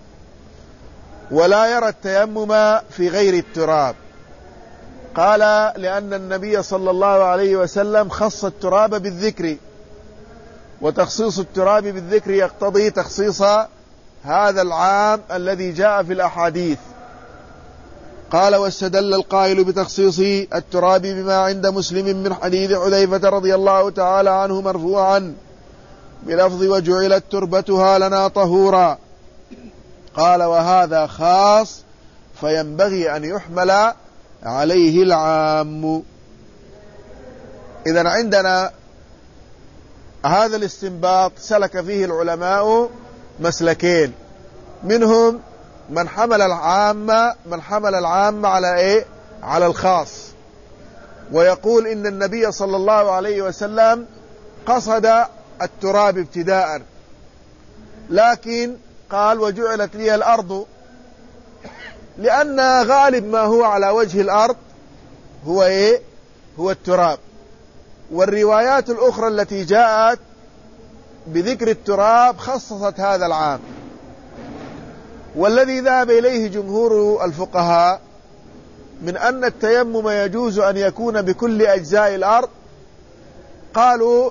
ولا يرى التيمم في غير التراب. قال: لأن النبي صلى الله عليه وسلم خص التراب بالذكر، وتخصيص التراب بالذكر يقتضي تخصيص هذا العام الذي جاء في الأحاديث. قال: واستدل القائل بتخصيص التراب بما عند مسلم من حديث حذيفة رضي الله تعالى عنه مرفوعا بلفظ: وجعلت تربتها لنا طهورا. قال: وهذا خاص فينبغي أن يحمل عليه العام. إذن عندنا هذا الاستنباط سلك فيه العلماء مسلكين، منهم من حمل العام من حمل العام على إيه؟ على الخاص، ويقول إن النبي صلى الله عليه وسلم قصد التراب ابتداء، لكن قال: وجعلت لي الأرض، لأن غالب ما هو على وجه الأرض هو إيه؟ هو التراب. والروايات الأخرى التي جاءت بذكر التراب خصصت هذا العام. والذي ذهب إليه جمهور الفقهاء من أن التيمم يجوز أن يكون بكل أجزاء الأرض، قالوا: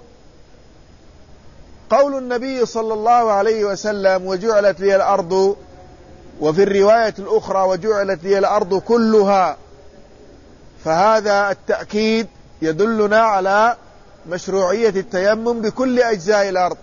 قول النبي صلى الله عليه وسلم: وجعلت لي الأرض، وفي الرواية الأخرى: وجعلت لي الأرض كلها، فهذا التأكيد يدلنا على مشروعية التيمم بكل أجزاء الأرض.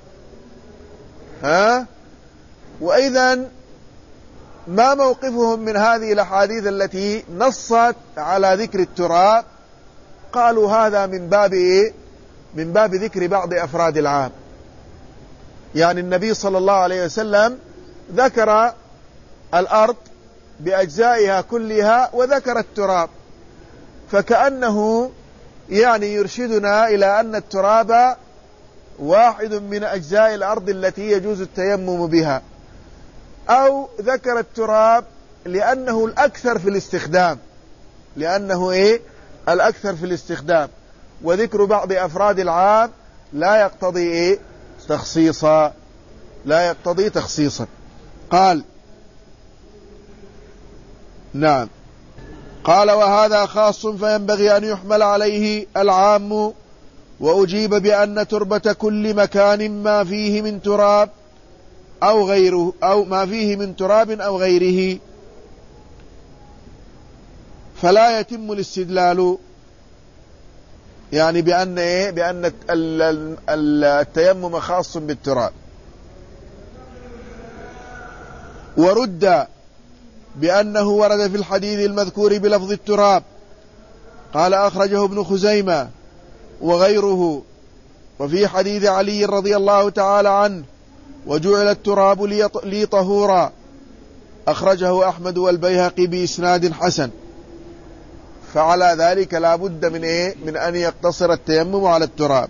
ها؟ وإذن ما موقفهم من هذه الأحاديث التي نصت على ذكر التراب؟ قالوا: هذا من باب إيه؟ من باب ذكر بعض أفراد العام. يعني النبي صلى الله عليه وسلم ذكر الأرض بأجزائها كلها وذكر التراب، فكأنه يعني يرشدنا إلى أن التراب واحد من أجزاء الأرض التي يجوز التيمم بها، أو ذكر التراب لأنه الأكثر في الاستخدام، لأنه إيه؟ الأكثر في الاستخدام. وذكر بعض أفراد العام لا يقتضي إيه؟ تخصيصا، لا يقتضي تخصيصا. قال: نعم. قال: وهذا خاص فينبغي أن يحمل عليه العام. وأجيب بأن تربة كل مكان ما فيه من تراب أو غيره، أو ما فيه من تراب أو غيره، فلا يتم الاستدلال يعني بأن إيه بأن التيمم خاص بالتراب. ورد بأنه ورد في الحديث المذكور بلفظ التراب، قال أخرجه ابن خزيمة وغيره. وفي حديث علي رضي الله تعالى عنه وجعل التراب لي طهورا، أخرجه أحمد والبيهقي بإسناد حسن. فعلى ذلك لا بد من إيه من أن يقتصر التيمم على التراب.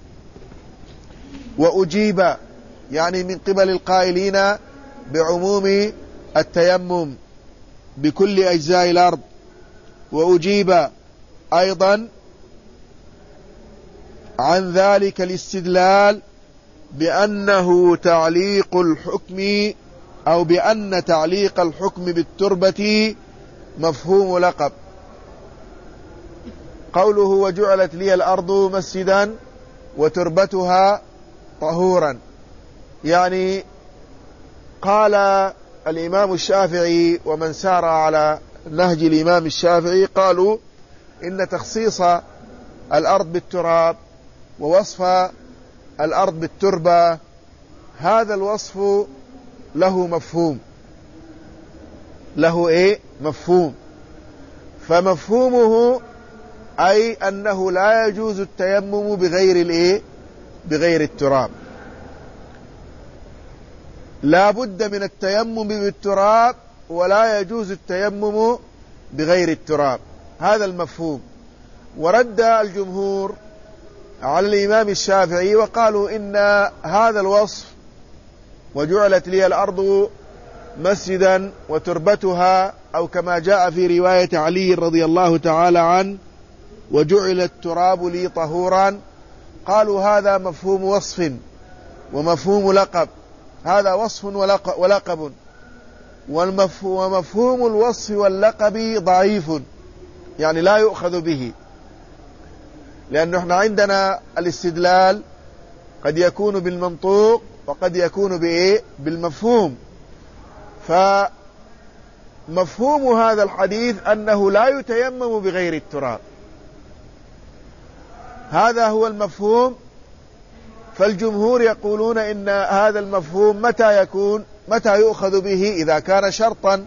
وأجيب يعني من قبل القائلين بعموم التيمم بكل أجزاء الأرض. وأجيب أيضا عن ذلك الاستدلال بأنه تعليق الحكم أو بأن تعليق الحكم بالتربة مفهوم لقب. قوله وجعلت لي الأرض مسجدا وتربتها طهورا، يعني قال الإمام الشافعي ومن سار على نهج الإمام الشافعي قالوا إن تخصيص الأرض بالتراب ووصف الأرض بالتربة هذا الوصف له مفهوم، له إيه مفهوم. فمفهومه أي أنه لا يجوز التيمم بغير الإيه بغير التراب، لا بد من التيمم بالتراب ولا يجوز التيمم بغير التراب، هذا المفهوم. ورد الجمهور على الإمام الشافعي وقالوا إن هذا الوصف وجعلت لي الأرض مسجدا وتربتها، أو كما جاء في رواية علي رضي الله تعالى عنه وجعل التراب لي طهورا، قالوا هذا مفهوم وصف ومفهوم لقب، هذا وصف ولقب، ومفهوم الوصف واللقب ضعيف يعني لا يؤخذ به، لأنه احنا عندنا الاستدلال قد يكون بالمنطوق وقد يكون بإيه بالمفهوم. فمفهوم هذا الحديث أنه لا يتيمم بغير التراب، هذا هو المفهوم. فالجمهور يقولون إن هذا المفهوم متى يكون متى يؤخذ به؟ إذا كان شرطا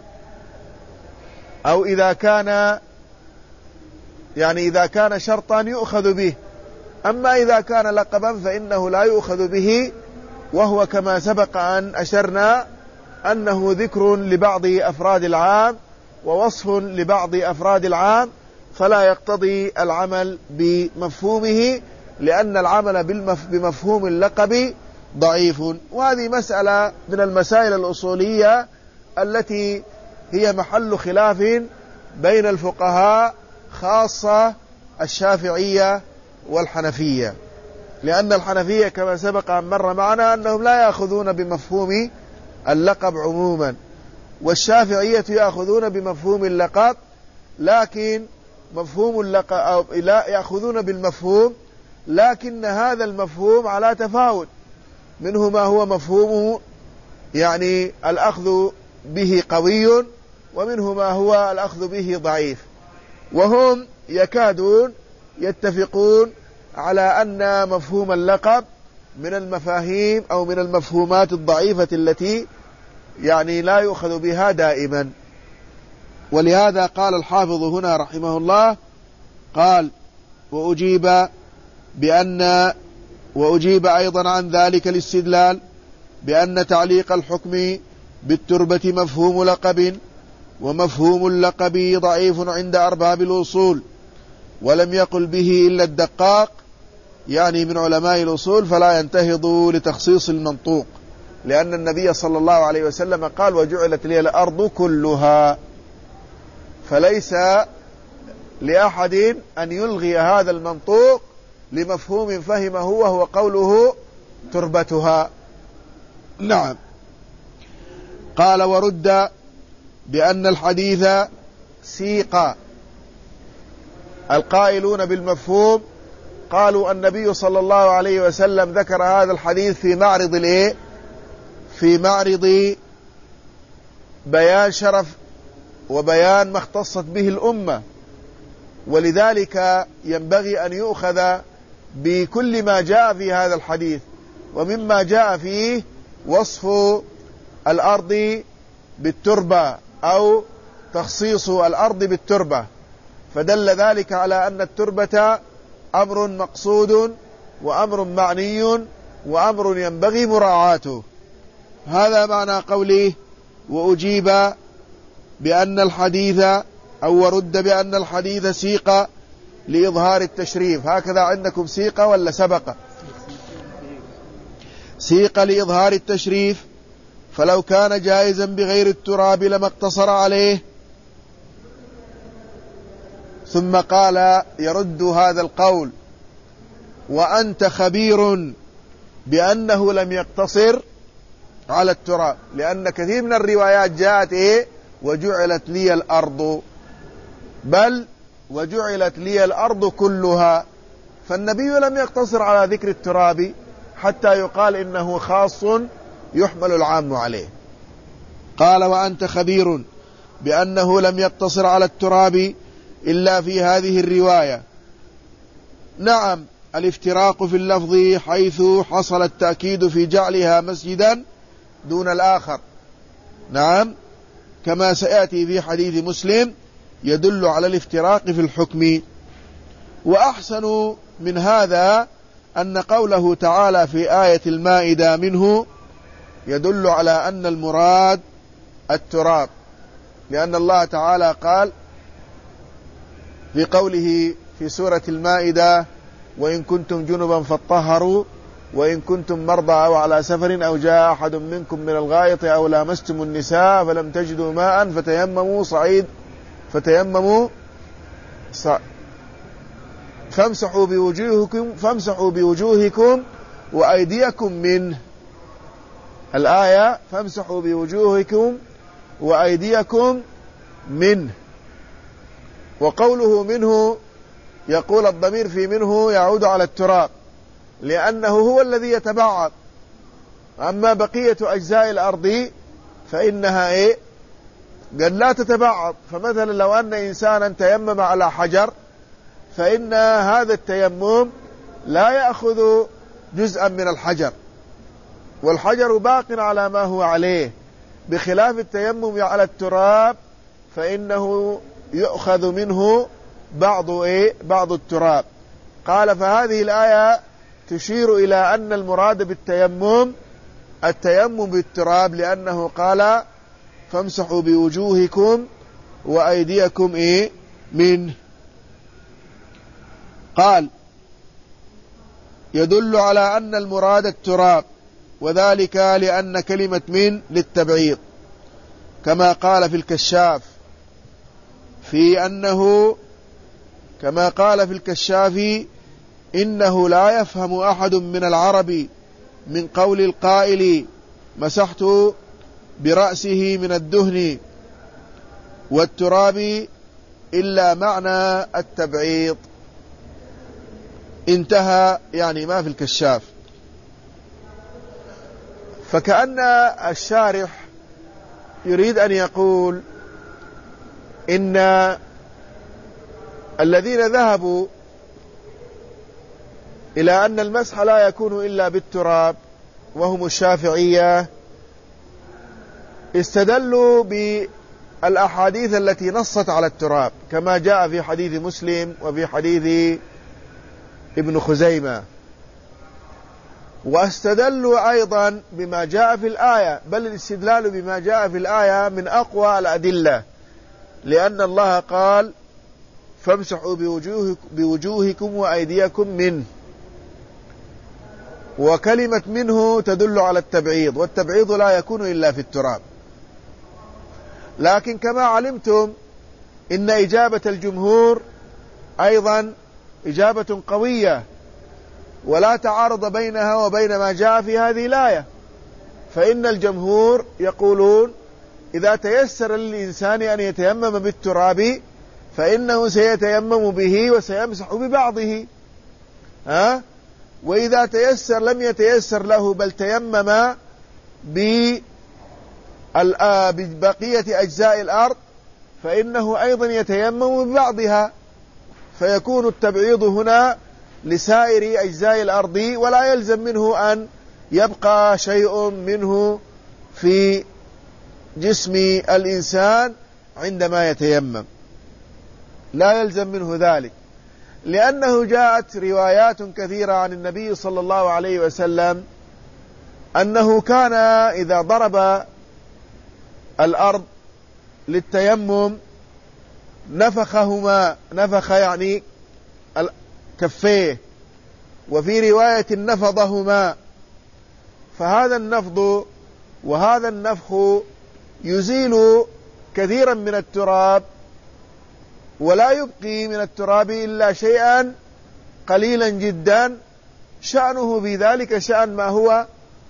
أو إذا كان يعني إذا كان شرطا يؤخذ به، أما إذا كان لقبا فإنه لا يؤخذ به، وهو كما سبق أن أشرنا أنه ذكر لبعض أفراد العام ووصف لبعض أفراد العام، فلا يقتضي العمل بمفهومه، لأن العمل بمفهوم اللقب ضعيف. وهذه مسألة من المسائل الأصولية التي هي محل خلاف بين الفقهاء، خاصة الشافعية والحنفية، لأن الحنفية كما سبق أن مر معنا أنهم لا يأخذون بمفهوم اللقب عموما، والشافعية يأخذون بمفهوم اللقب، لكن مفهوم اللقب أو لا يأخذون بالمفهوم، لكن هذا المفهوم على تفاوت، منه ما هو مفهومه يعني الأخذ به قوي، ومنه ما هو الأخذ به ضعيف. وهم يكادون يتفقون على أن مفهوم اللقب من المفاهيم أو من المفهومات الضعيفة التي يعني لا يؤخذ بها دائما. ولهذا قال الحافظ هنا رحمه الله قال وأجيب بأن وأجيب أيضا عن ذلك الاستدلال بأن تعليق الحكم بالتربة مفهوم لقب، ومفهوم اللقب ضعيف عند أرباب الأصول، ولم يقل به إلا الدقاق يعني من علماء الأصول، فلا ينتهض لتخصيص المنطوق، لأن النبي صلى الله عليه وسلم قال وجعلت لي الأرض كلها، فليس لأحد أن يلغي هذا المنطوق لمفهوم فهمه وهو قوله تربتها. نعم. قال ورد بأن الحديث سيق. القائلون بالمفهوم قالوا النبي صلى الله عليه وسلم ذكر هذا الحديث في معرض الايه في معرض بيان شرف وبيان ما اختصت به الأمة، ولذلك ينبغي أن يؤخذ بكل ما جاء في هذا الحديث. ومما جاء فيه وصف الأرض بالتربة أو تخصيص الأرض بالتربة، فدل ذلك على أن التربة أمر مقصود وأمر معني وأمر ينبغي مراعاته. هذا معنى قوله وأجيب بأن الحديث أو ورد بأن الحديث سيق لإظهار التشريف. هكذا عندكم سيق ولا سبق؟ سيق لإظهار التشريف، فلو كان جائزا بغير التراب لما اقتصر عليه. ثم قال يرد هذا القول وأنت خبير بأنه لم يقتصر على التراب، لأن كثير من الروايات جاءت إيه وجعلت لي الأرض، بل وجعلت لي الأرض كلها، فالنبي لم يقتصر على ذكر التراب حتى يقال إنه خاص يحمل العام عليه. قال وأنت خبير بأنه لم يقتصر على التراب إلا في هذه الرواية. نعم، الافتراق في اللفظ حيث حصل التأكيد في جعلها مسجدا دون الآخر، نعم، كما سيأتي في حديث مسلم، يدل على الافتراق في الحكم. وأحسن من هذا أن قوله تعالى في آية المائدة منه يدل على أن المراد التراب، لأن الله تعالى قال في قوله في سورة المائدة وإن كنتم جنبا فاطهروا وإن كنتم مرضى أو على سفر أو جاء أحد منكم من الغائط أو لامستم النساء فلم تجدوا ماء فتيمموا صعيد فتيمموا ص... فامسحوا بوجوهكم فامسحوا بوجوهكم وأيديكم منه. الآية فامسحوا بوجوهكم وأيديكم منه. وقوله منه يقول الضمير في منه يعود على التراب، لأنه هو الذي يتبعض. أما بقية أجزاء الأرض فإنها إيه؟ قد لا تتبعض. فمثلا لو أن إنسانا تيمم على حجر فإن هذا التيمم لا يأخذ جزءا من الحجر، والحجر باق على ما هو عليه، بخلاف التيمم على التراب فإنه يؤخذ منه بعض إيه؟ بعض التراب. قال فهذه الآية تشير إلى أن المراد بالتيمم التيمم بالتراب، لأنه قال فامسحوا بوجوهكم وأيديكم إيه؟ منه. قال يدل على أن المراد التراب، وذلك لأن كلمة من للتبعيض، كما قال في الكشاف في أنه كما قال في الكشاف إنه لا يفهم أحد من العرب من قول القائل مسحت برأسه من الدهن والتراب إلا معنى التبعيض. انتهى، يعني ما في الكشاف. فكأن الشارح يريد أن يقول إن الذين ذهبوا إلى أن المسح لا يكون إلا بالتراب وهم الشافعية استدلوا بالأحاديث التي نصت على التراب، كما جاء في حديث مسلم وفي حديث ابن خزيمة، واستدلوا أيضا بما جاء في الآية، بل الاستدلال بما جاء في الآية من أقوى الأدلة، لأن الله قال فامسحوا بوجوهكم وأيديكم منه، وكلمة منه تدل على التبعيض، والتبعيض لا يكون إلا في التراب. لكن كما علمتم إن إجابة الجمهور أيضا إجابة قوية ولا تعارض بينها وبين ما جاء في هذه الآية، فإن الجمهور يقولون إذا تيسر للإنسان أن يتيمم بالتراب فإنه سيتيمم به وسيمسح ببعضه، ها؟ وإذا تيسر لم يتيسر له بل تيمم ببقية أجزاء الأرض فإنه أيضا يتيمم ببعضها، فيكون التبعيض هنا لسائر أجزاء الأرض، ولا يلزم منه أن يبقى شيء منه في جسم الإنسان عندما يتيمم، لا يلزم منه ذلك، لأنه جاءت روايات كثيرة عن النبي صلى الله عليه وسلم أنه كان إذا ضرب الأرض للتيمم نفخهما، نفخ يعني كفيه، وفي رواية نفضهما، فهذا النفض وهذا النفخ يزيل كثيرا من التراب، ولا يبقي من التراب إلا شيئا قليلا جدا، شأنه في ذلك شأن ما هو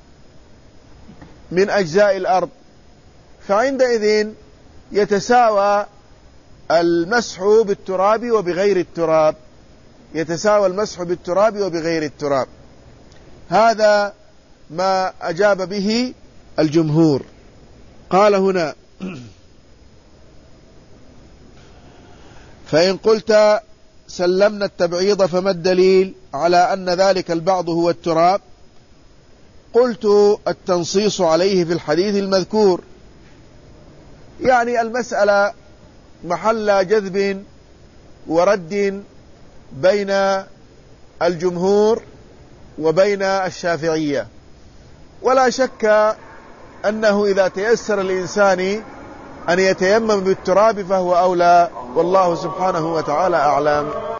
من أجزاء الأرض، فعندئذ يتساوى المسح بالتراب وبغير التراب، يتساوى المسح بالتراب وبغير التراب. هذا ما أجاب به الجمهور. قال هنا: فإن قلت سلمنا التبعيض فما الدليل على أن ذلك البعض هو التراب؟ قلت: التنصيص عليه في الحديث المذكور، يعني المسألة محل جذب ورد بين الجمهور وبين الشافعية، ولا شك أنه إذا تيسر الإنسان أن يتيمم بالتراب فهو أولى، والله سبحانه وتعالى أعلم.